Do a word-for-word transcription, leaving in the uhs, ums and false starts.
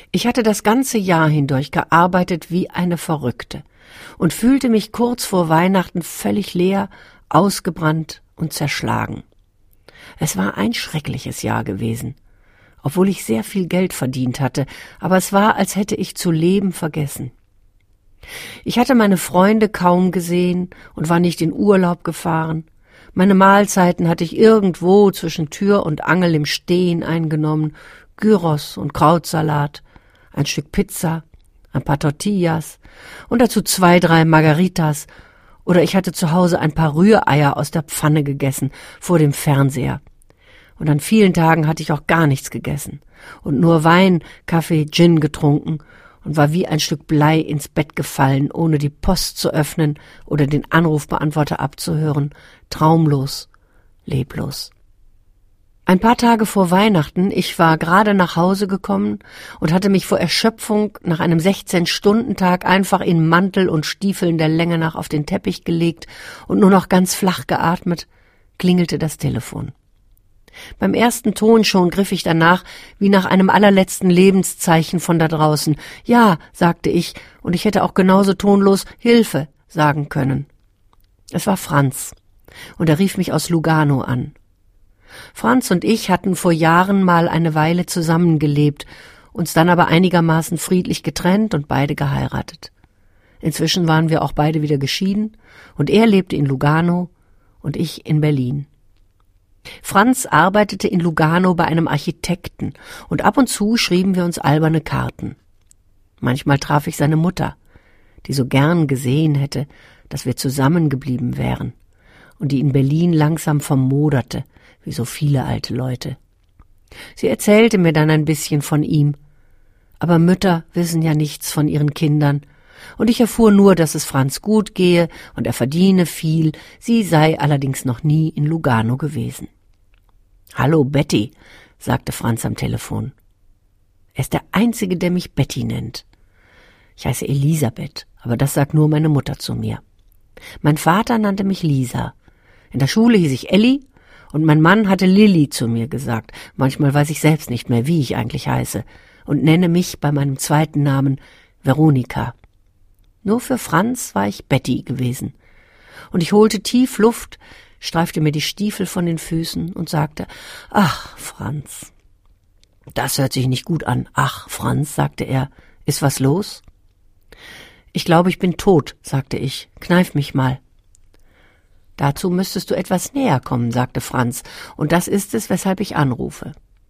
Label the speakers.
Speaker 1: Ich hatte das ganze Jahr hindurch gearbeitet wie eine Verrückte und fühlte mich kurz vor Weihnachten völlig leer, ausgebrannt und zerschlagen. Es war ein schreckliches Jahr gewesen, obwohl ich sehr viel Geld verdient hatte, aber es war, als hätte ich zu leben vergessen. Ich hatte meine Freunde kaum gesehen und war nicht in Urlaub gefahren. Meine Mahlzeiten hatte ich irgendwo zwischen Tür und Angel im Stehen eingenommen, Gyros und Krautsalat, ein Stück Pizza, ein paar Tortillas und dazu zwei, drei Margaritas, oder ich hatte zu Hause ein paar Rühreier aus der Pfanne gegessen, vor dem Fernseher. Und an vielen Tagen hatte ich auch gar nichts gegessen und nur Wein, Kaffee, Gin getrunken und war wie ein Stück Blei ins Bett gefallen, ohne die Post zu öffnen oder den Anrufbeantworter abzuhören, traumlos, leblos. Ein paar Tage vor Weihnachten, ich war gerade nach Hause gekommen und hatte mich vor Erschöpfung nach einem sechzehn-Stunden-Tag einfach in Mantel und Stiefeln der Länge nach auf den Teppich gelegt und nur noch ganz flach geatmet, klingelte das Telefon. Beim ersten Ton schon griff ich danach, wie nach einem allerletzten Lebenszeichen von da draußen. »Ja«, sagte ich, und ich hätte auch genauso tonlos »Hilfe« sagen können. Es war Franz, und er rief mich aus Lugano an. Franz und ich hatten vor Jahren mal eine Weile zusammengelebt, uns dann aber einigermaßen friedlich getrennt und beide geheiratet. Inzwischen waren wir auch beide wieder geschieden, und er lebte in Lugano und ich in Berlin. Franz arbeitete in Lugano bei einem Architekten, und ab und zu schrieben wir uns alberne Karten. Manchmal traf ich seine Mutter, die so gern gesehen hätte, dass wir zusammengeblieben wären, und die in Berlin langsam vermoderte, wie so viele alte Leute. Sie erzählte mir dann ein bisschen von ihm, aber Mütter wissen ja nichts von ihren Kindern, und ich erfuhr nur, dass es Franz gut gehe und er verdiene viel, sie sei allerdings noch nie in Lugano gewesen. »Hallo, Betty«, sagte Franz am Telefon. Er ist der Einzige, der mich Betty nennt. Ich heiße Elisabeth, aber das sagt nur meine Mutter zu mir. Mein Vater nannte mich Lisa. In der Schule hieß ich Elli, und mein Mann hatte Lilli zu mir gesagt. Manchmal weiß ich selbst nicht mehr, wie ich eigentlich heiße, und nenne mich bei meinem zweiten Namen Veronika. Nur für Franz war ich Betty gewesen. Und ich holte tief Luft, streifte mir die Stiefel von den Füßen und sagte, »Ach, Franz.« »Das hört sich nicht gut an. Ach, Franz«, sagte er, »ist was los?« »Ich glaube, ich bin tot«, sagte ich, »kneif mich mal.« »Dazu müsstest du etwas näher kommen«, sagte Franz, »und das ist es, weshalb ich anrufe.